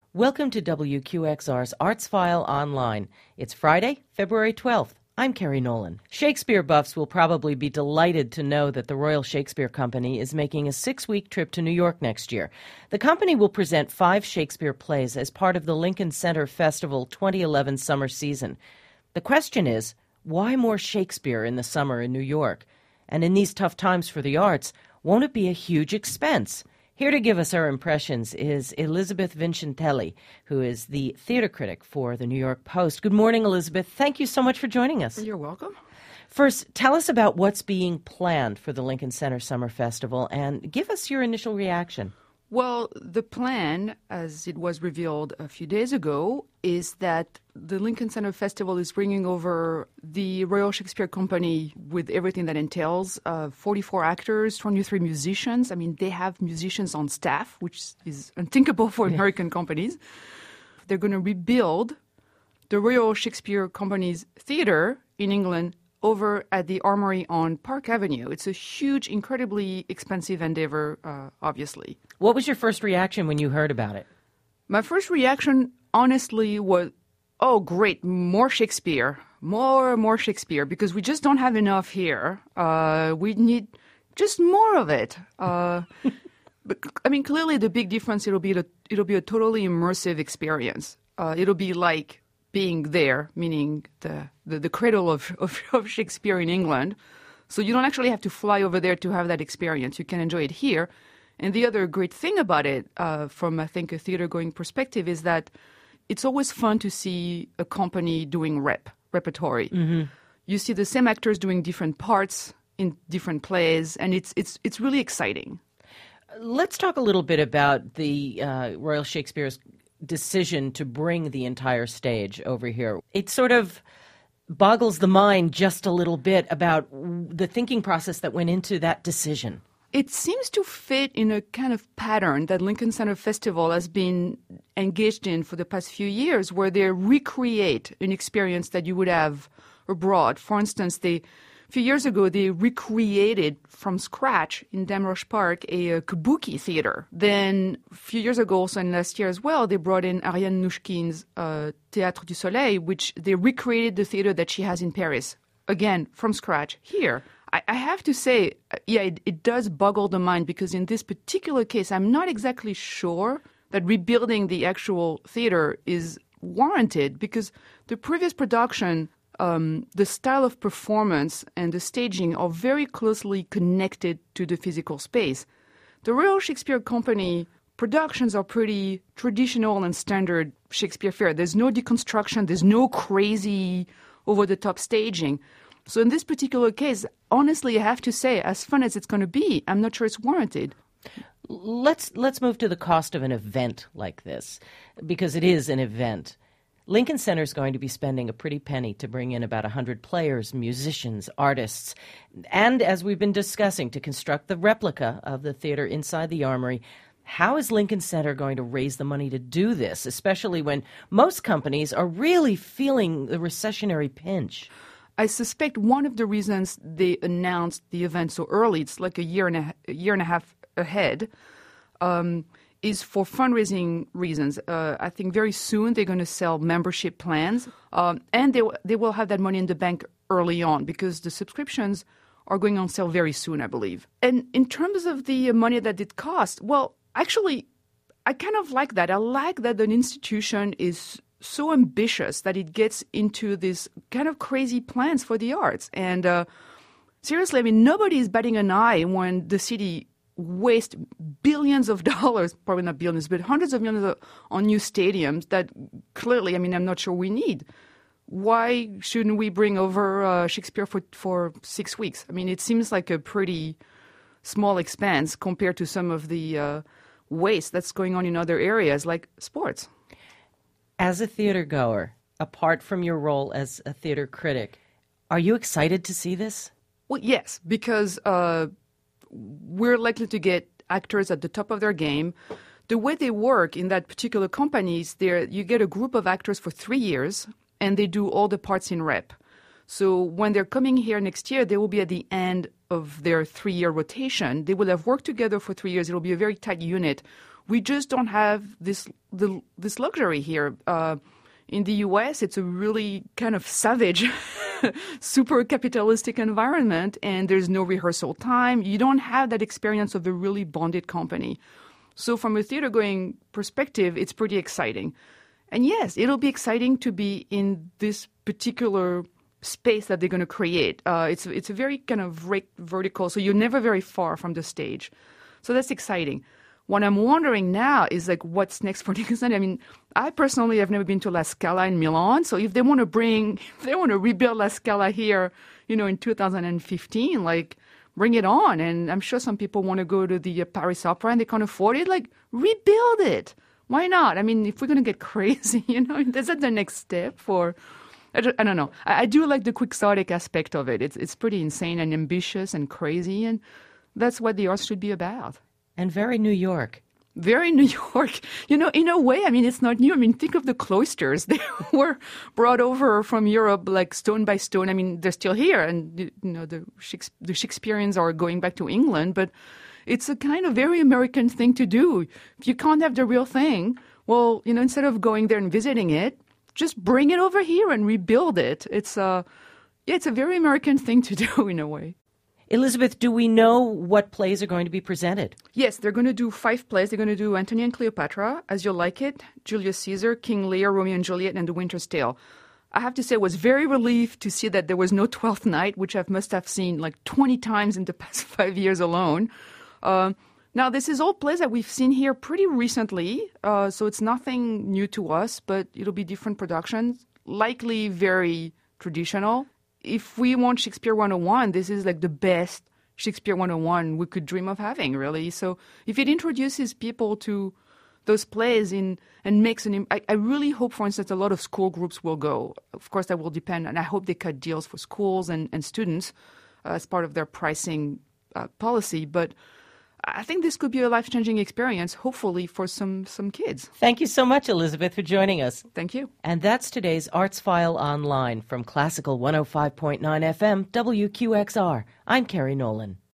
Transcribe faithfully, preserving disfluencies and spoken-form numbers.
Welcome to W Q X R's Arts File Online. It's Friday, February twelfth. I'm Carrie Nolan. Shakespeare buffs will probably be delighted to know that the Royal Shakespeare Company is making a six-week trip to New York next year. The company will present five Shakespeare plays as part of the Lincoln Center Festival twenty eleven summer season. The question is, why more Shakespeare in the summer in New York? And in these tough times for the arts, won't it be a huge expense? Here to give us her impressions is Elizabeth Vincentelli, who is the theater critic for the New York Post. Good morning, Elizabeth. Thank you so much for joining us. You're welcome. First, tell us about what's being planned for the Lincoln Center Summer Festival and give us your initial reaction. Well, the plan, as it was revealed a few days ago, is that the Lincoln Center Festival is bringing over the Royal Shakespeare Company with everything that entails, uh, forty-four actors, twenty-three musicians. I mean, they have musicians on staff, which is unthinkable for Yeah. American companies. They're going to rebuild the Royal Shakespeare Company's theater in England over at the Armory on Park Avenue. It's a huge, incredibly expensive endeavor, uh, obviously. What was your first reaction when you heard about it? My first reaction, honestly, was, oh, great, more Shakespeare, more, more Shakespeare, because we just don't have enough here. Uh, we need just more of it. Uh, but I mean, clearly the big difference, it'll be, the, it'll be a totally immersive experience. Uh, it'll be like being there, meaning the, the, the cradle of, of, of Shakespeare in England. So you don't actually have to fly over there to have that experience. You can enjoy it here. And the other great thing about it, uh, from, I think, a theater-going perspective, is that it's always fun to see a company doing rep, repertory. Mm-hmm. You see the same actors doing different parts in different plays, and it's it's it's really exciting. Let's talk a little bit about the uh, Royal Shakespeare's decision to bring the entire stage over here. It sort of boggles the mind just a little bit about the thinking process that went into that decision. It seems to fit in a kind of pattern that Lincoln Center Festival has been engaged in for the past few years, where they recreate an experience that you would have abroad. For instance, they, a few years ago, they recreated from scratch in Damrosch Park a, a kabuki theater. Then a few years ago, also and last year as well, they brought in Ariane Nouchkine's uh, Théâtre du Soleil, which they recreated the theater that she has in Paris, again, from scratch here. I, I have to say, yeah, it, it does boggle the mind, because in this particular case, I'm not exactly sure that rebuilding the actual theater is warranted, because the previous production, Um, the style of performance and the staging are very closely connected to the physical space. The Royal Shakespeare Company productions are pretty traditional and standard Shakespeare fare. There's no deconstruction. There's no crazy over-the-top staging. So in this particular case, honestly, I have to say, as fun as it's going to be, I'm not sure it's warranted. Let's let's move to the cost of an event like this, because it is an event. Lincoln Center is going to be spending a pretty penny to bring in about one hundred players, musicians, artists, and, as we've been discussing, to construct the replica of the theater inside the Armory. How is Lincoln Center going to raise the money to do this, especially when most companies are really feeling the recessionary pinch? I suspect one of the reasons they announced the event so early, it's like a year and a, a year and a half ahead, um, is for fundraising reasons. Uh, I think very soon they're going to sell membership plans, um, and they they will have that money in the bank early on, because the subscriptions are going on sale very soon, I believe. And in terms of the money that it cost, well, actually, I kind of like that. I like that an institution is so ambitious that it gets into this kind of crazy plans for the arts. And uh, seriously, I mean, nobody is batting an eye when the city waste billions of dollars, probably not billions, but hundreds of millions of, on new stadiums that clearly, I mean, I'm not sure we need. Why shouldn't we bring over uh, Shakespeare for, for six weeks? I mean, it seems like a pretty small expense compared to some of the uh, waste that's going on in other areas like sports. As a theater goer, apart from your role as a theater critic, are you excited to see this? Well, yes, because uh, we're likely to get actors at the top of their game. The way they work in that particular company is there, you get a group of actors for three years, and they do all the parts in rep. So when they're coming here next year, they will be at the end of their three-year rotation. They will have worked together for three years. It will be a very tight unit we just don't have this the, this luxury here. Uh, in the U S, it's a really kind of savage, super capitalistic environment, and there's no rehearsal time. You don't have that experience of a really bonded company. So from a theater-going perspective, it's pretty exciting. And yes, it'll be exciting to be in this particular space that they're going to create. Uh, it's it's a very kind of vertical, so you're never very far from the stage. So that's exciting. What I'm wondering now is like, what's next for Lincoln Center? I mean, I personally have never been to La Scala in Milan. So if they want to bring, if they want to rebuild La Scala here, you know, in two thousand fifteen, like, bring it on. And I'm sure some people want to go to the uh, Paris Opera and they can't afford it. Like, rebuild it. Why not? I mean, if we're going to get crazy, you know, is that the next step for? I don't, I don't know. I, I do like the quixotic aspect of it. It's it's pretty insane and ambitious and crazy, and that's what the arts should be about. And very New York. Very New York. You know, in a way, I mean, it's not new. I mean, think of the cloisters. They were brought over from Europe like stone by stone. I mean, they're still here, and, you know, the, Shakespeare, the Shakespeareans are going back to England, but it's a kind of very American thing to do. If you can't have the real thing, well, you know, instead of going there and visiting it, just bring it over here and rebuild it. It's a, yeah, it's a very American thing to do in a way. Elizabeth, do we know what plays are going to be presented? Yes, they're going to do five plays. They're going to do Antony and Cleopatra, As You Like It, Julius Caesar, King Lear, Romeo and Juliet, and The Winter's Tale. I have to say I was very relieved to see that there was no Twelfth Night, which I must have seen like twenty times in the past five years alone. Uh, now, this is all plays that we've seen here pretty recently, uh, so it's nothing new to us, but it'll be different productions, likely very traditional. If we want Shakespeare one oh one, this is like the best Shakespeare one oh one we could dream of having, really. So if it introduces people to those plays in and makes an... I, I really hope, for instance, a lot of school groups will go. Of course, that will depend, and I hope they cut deals for schools and, and students uh, as part of their pricing uh, policy. But I think this could be a life-changing experience, hopefully, for some, some kids. Thank you so much, Elizabeth, for joining us. Thank you. And that's today's Arts File Online from Classical one oh five point nine F M W Q X R. I'm Carrie Nolan.